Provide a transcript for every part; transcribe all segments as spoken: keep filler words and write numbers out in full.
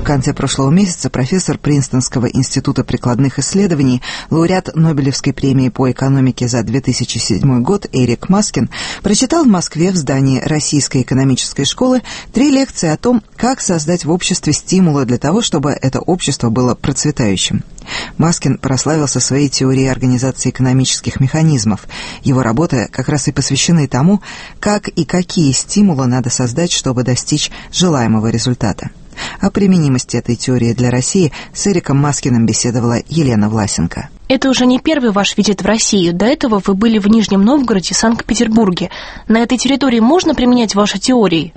конце прошлого месяца профессор Принстонского института прикладных исследований, лауреат Нобелевской премии по экономике за две тысячи седьмой год Эрик Маскин прочитал в Москве в здании Российской экономической школы три лекции о том, как создать в обществе стимулы для того, чтобы это общество было процветающим. Маскин прославился своей теорией организации экономических механизмов. Его работы как раз и посвящены тому, как и какие стимулы надо создать, чтобы достичь желаемого результата. О применимости этой теории для России с Эриком Маскиным беседовала Елена Власенко. Это уже не первый ваш визит в Россию. До этого вы были в Нижнем Новгороде и Санкт-Петербурге. На этой территории можно применять ваши теории?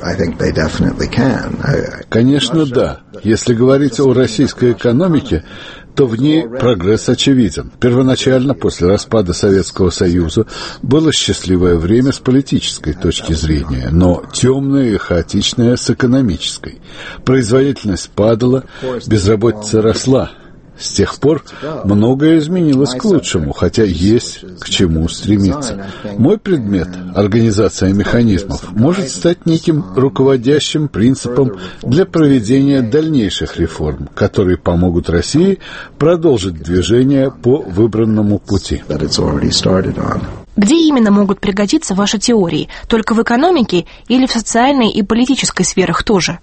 Конечно, да. Если говорить о российской экономике, то в ней прогресс очевиден. Первоначально, после распада Советского Союза, было счастливое время с политической точки зрения, но темное и хаотичное с экономической. Производительность падала, безработица росла. С тех пор многое изменилось к лучшему, хотя есть к чему стремиться. Мой предмет, организация механизмов, может стать неким руководящим принципом для проведения дальнейших реформ, которые помогут России продолжить движение по выбранному пути. Где именно могут пригодиться ваши теории? Только в экономике или в социальной и политической сферах тоже?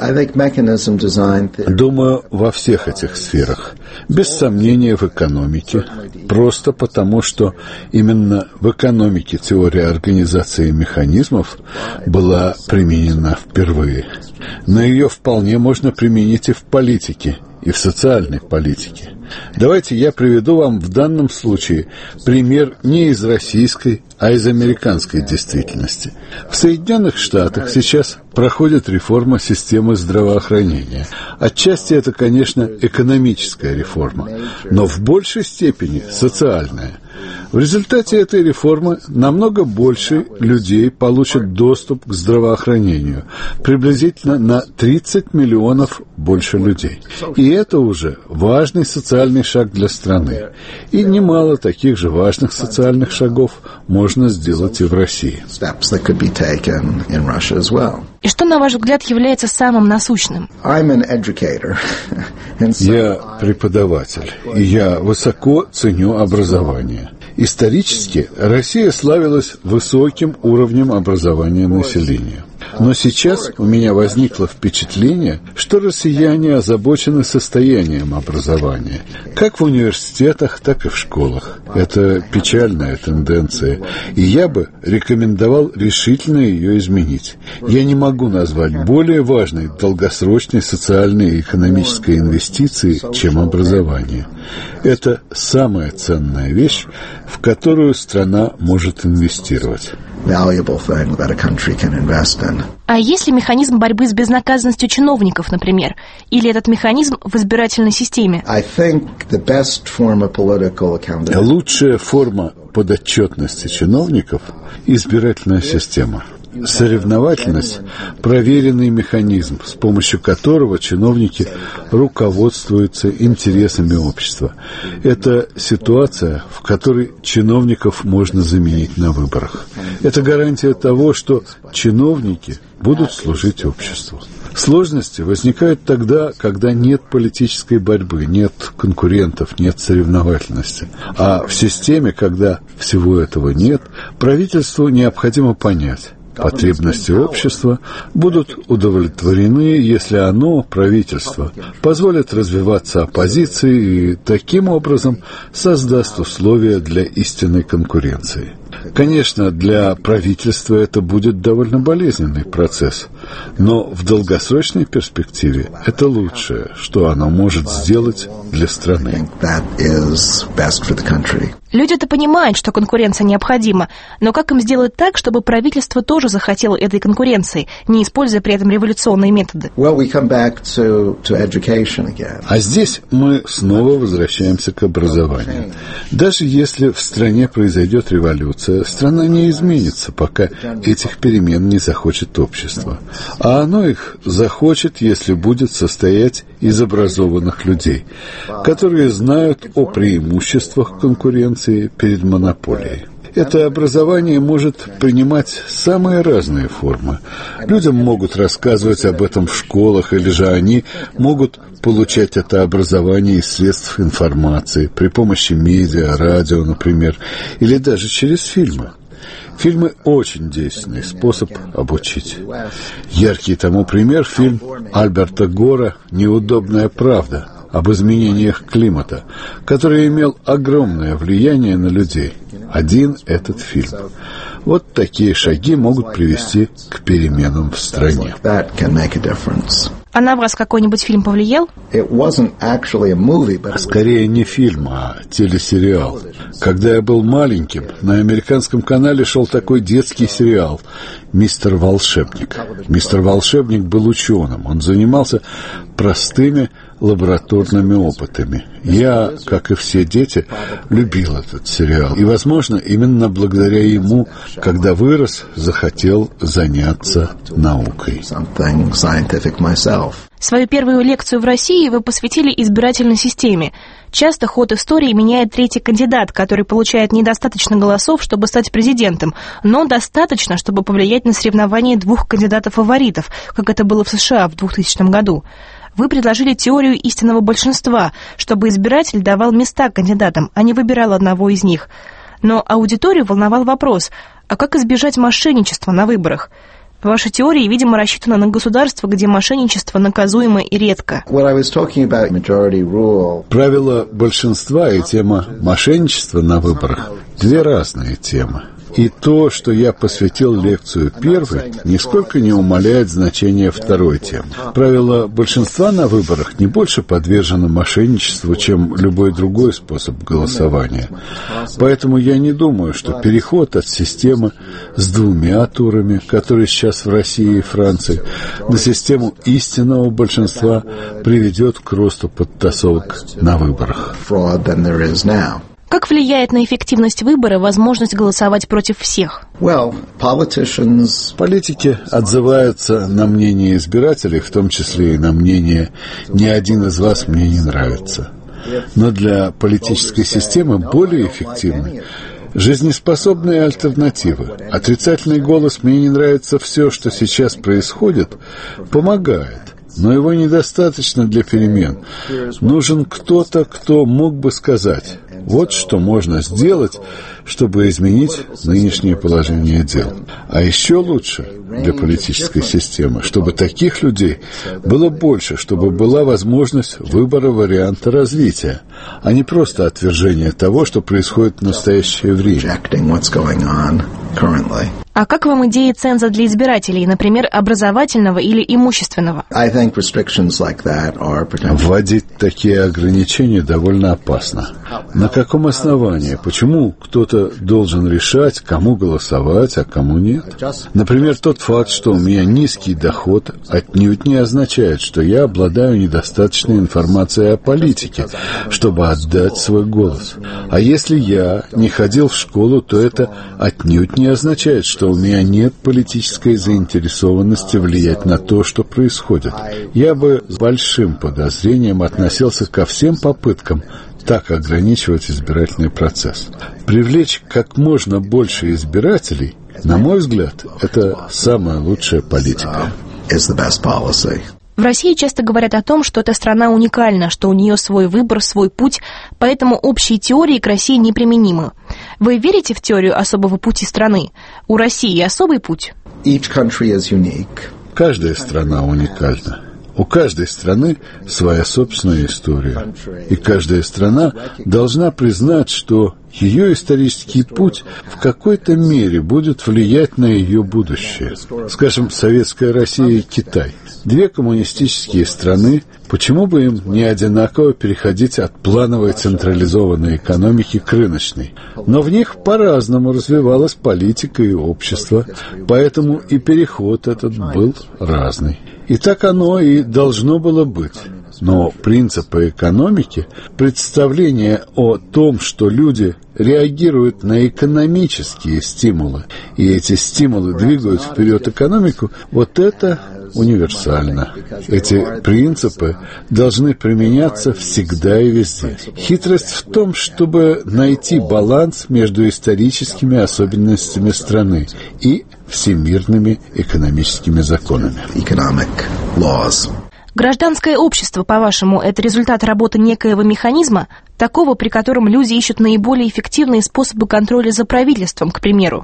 Думаю, во всех этих сферах. Без сомнения, в экономике. Просто потому, что именно в экономике теория организации механизмов была применена впервые. Но ее вполне можно применить и в политике, и в социальной политике. Давайте я приведу вам в данном случае пример не из российской, а из американской действительности. В Соединенных Штатах сейчас проходит реформа системы здравоохранения. Отчасти это, конечно, экономическая реформа, но в большей степени социальная. В результате этой реформы намного больше людей получат доступ к здравоохранению, приблизительно на тридцать миллионов больше людей. И это уже важный социальный шаг для страны. И немало таких же важных социальных шагов можно сделать и в России. И что, на ваш взгляд, является самым насущным? Я преподаватель, и я высоко ценю образование. Исторически Россия славилась высоким уровнем образования населения. Но сейчас у меня возникло впечатление, что россияне озабочены состоянием образования, как в университетах, так и в школах. Это печальная тенденция, и я бы рекомендовал решительно ее изменить. Я не могу назвать более важной долгосрочной социальной и экономической инвестиции, чем образование. Это самая ценная вещь, в которую страна может инвестировать. А есть ли механизм борьбы с безнаказанностью чиновников, например? Или этот механизм в избирательной системе? Лучшая форма подотчетности чиновников – избирательная система. Соревновательность – проверенный механизм, с помощью которого чиновники руководствуются интересами общества. Это ситуация, в которой чиновников можно заменить на выборах. Это гарантия того, что чиновники будут служить обществу. Сложности возникают тогда, когда нет политической борьбы, нет конкурентов, нет соревновательности. А в системе, когда всего этого нет, правительству необходимо понять: потребности общества будут удовлетворены, если оно, правительство, позволит развиваться оппозиции и таким образом создаст условия для истинной конкуренции. Конечно, для правительства это будет довольно болезненный процесс, но в долгосрочной перспективе это лучшее, что оно может сделать для страны. Люди-то понимают, что конкуренция необходима, но как им сделать так, чтобы правительство тоже захотело этой конкуренции, не используя при этом революционные методы? А здесь мы снова возвращаемся к образованию. Даже если в стране произойдет революция, страна не изменится, пока этих перемен не захочет общество. А оно их захочет, если будет состоять из образованных людей, которые знают о преимуществах конкуренции перед монополией. Это образование может принимать самые разные формы. Людям могут рассказывать об этом в школах, или же они могут получать это образование из средств информации, при помощи медиа, радио, например, или даже через фильмы. Фильмы – очень действенный способ обучить. Яркий тому пример – фильм Альберта Гора «Неудобная правда» об изменениях климата, который имел огромное влияние на людей. Один этот фильм. Вот такие шаги могут привести к переменам в стране. А на вас какой-нибудь фильм повлиял? Скорее не фильм, а телесериал. Когда я был маленьким, на американском канале шел такой детский сериал «Мистер Волшебник». Мистер Волшебник был ученым. Он занимался простыми лабораторными опытами. Я, как и все дети, любил этот сериал. И, возможно, именно благодаря ему, когда вырос, захотел заняться наукой. Свою первую лекцию в России вы посвятили избирательной системе. Часто ход истории меняет третий кандидат, который получает недостаточно голосов, чтобы стать президентом, но достаточно, чтобы повлиять на соревнование двух кандидатов-фаворитов, как это было в США в двухтысячном году. Вы предложили теорию истинного большинства, чтобы избиратель давал места кандидатам, а не выбирал одного из них. Но аудиторию волновал вопрос, а как избежать мошенничества на выборах? Ваша теория, видимо, рассчитана на государство, где мошенничество наказуемо и редко. Правило большинства и тема мошенничества на выборах – две разные темы. И то, что я посвятил лекцию первой, нисколько не умаляет значения второй темы. Правило большинства на выборах не больше подвержено мошенничеству, чем любой другой способ голосования. Поэтому я не думаю, что переход от системы с двумя турами, которые сейчас в России и Франции, на систему истинного большинства приведет к росту подтасовок на выборах. Как влияет на эффективность выбора возможность голосовать против всех? Политики отзываются на мнение избирателей, в том числе и на мнение «ни один из вас мне не нравится». Но для политической системы более эффективны жизнеспособные альтернативы. Отрицательный голос «мне не нравится все, что сейчас происходит» помогает. Но его недостаточно для перемен. Нужен кто-то, кто мог бы сказать: вот что можно сделать, чтобы изменить нынешнее положение дел. А еще лучше для политической системы, чтобы таких людей было больше, чтобы была возможность выбора варианта развития, а не просто отвержение того, что происходит в настоящее время. А как вам идеи ценза для избирателей, например, образовательного или имущественного? Вводить такие ограничения довольно опасно. На каком основании? Почему кто-то должен решать, кому голосовать, а кому нет? Например, тот факт, что у меня низкий доход, отнюдь не означает, что я обладаю недостаточной информацией о политике, чтобы отдать свой голос. А если я не ходил в школу, то это отнюдь не означает, что у меня нет политической заинтересованности влиять на то, что происходит. Я бы с большим подозрением относился ко всем попыткам так ограничивать избирательный процесс. Привлечь как можно больше избирателей, на мой взгляд, это самая лучшая политика. В России часто говорят о том, что эта страна уникальна, что у нее свой выбор, свой путь, поэтому общие теории к России неприменимы. Вы верите в теорию особого пути страны? У России особый путь? Каждая страна уникальна. У каждой страны своя собственная история. И каждая страна должна признать, что ее исторический путь в какой-то мере будет влиять на ее будущее. Скажем, Советская Россия и Китай. Две коммунистические страны, почему бы им не одинаково переходить от плановой централизованной экономики к рыночной? Но в них по-разному развивалась политика и общество, поэтому и переход этот был разный. И так оно и должно было быть. Но принципы экономики, представление о том, что люди реагируют на экономические стимулы, и эти стимулы двигают вперед экономику, вот это универсально. Эти принципы должны применяться всегда и везде. Хитрость в том, чтобы найти баланс между историческими особенностями страны и всемирными экономическими законами. Гражданское общество, по-вашему, это результат работы некоего механизма, такого, при котором люди ищут наиболее эффективные способы контроля за правительством, к примеру?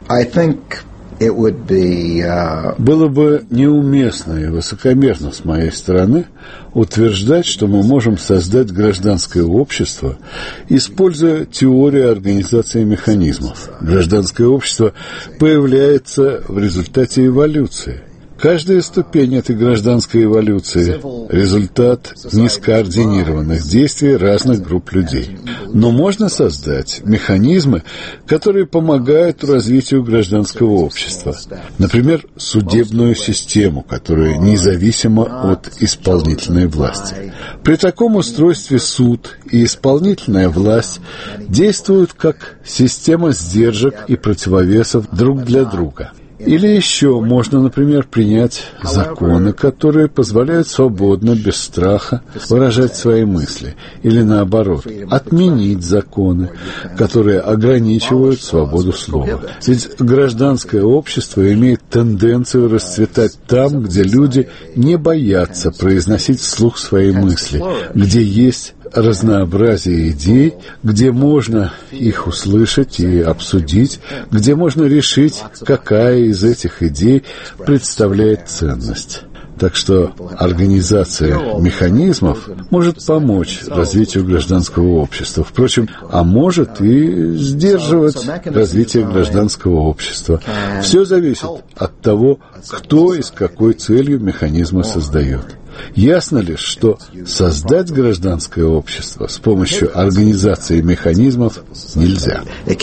Было бы неуместно и высокомерно с моей стороны утверждать, что мы можем создать гражданское общество, используя теорию организации механизмов. Гражданское общество появляется в результате эволюции. Каждая ступень этой гражданской эволюции – результат нескоординированных действий разных групп людей. Но можно создать механизмы, которые помогают развитию гражданского общества. Например, судебную систему, которая независима от исполнительной власти. При таком устройстве суд и исполнительная власть действуют как система сдержек и противовесов друг для друга. Или еще можно, например, принять законы, которые позволяют свободно, без страха выражать свои мысли. Или наоборот, отменить законы, которые ограничивают свободу слова. Ведь гражданское общество имеет тенденцию расцветать там, где люди не боятся произносить вслух свои мысли, где есть разнообразие идей, где можно их услышать и обсудить, где можно решить, какая из этих идей представляет ценность. Так что организация механизмов может помочь развитию гражданского общества. Впрочем, а может и сдерживать развитие гражданского общества. Все зависит от того, кто и с какой целью механизмы создает. Ясно лишь, что создать гражданское общество с помощью организации механизмов нельзя.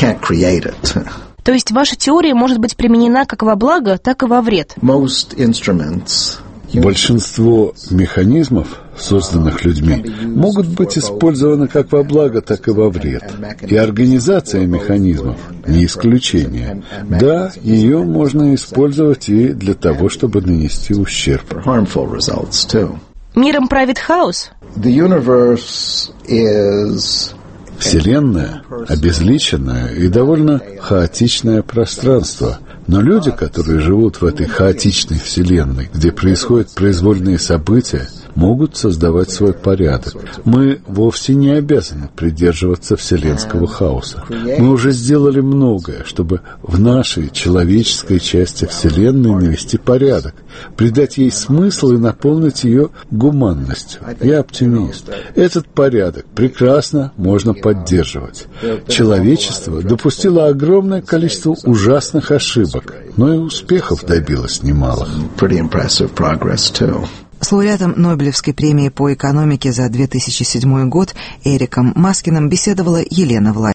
То есть ваша теория может быть применена как во благо, так и во вред? Большинство механизмов, созданных людьми, могут быть использованы как во благо, так и во вред. И организация механизмов не исключение. Да, ее можно использовать и для того, чтобы нанести ущерб. Миром правит хаос? Вселенная – обезличенное и довольно хаотичное пространство. Но люди, которые живут в этой хаотичной вселенной, где происходят произвольные события, могут создавать свой порядок. Мы вовсе не обязаны придерживаться вселенского хаоса. Мы уже сделали многое, чтобы в нашей человеческой части вселенной навести порядок, придать ей смысл и наполнить ее гуманностью. Я оптимист. Этот порядок прекрасно можно поддерживать. Человечество допустило огромное количество ужасных ошибок, но и успехов добилось немало. С лауреатом Нобелевской премии по экономике за две тысячи седьмой год Эриком Маскиным беседовала Елена Власова.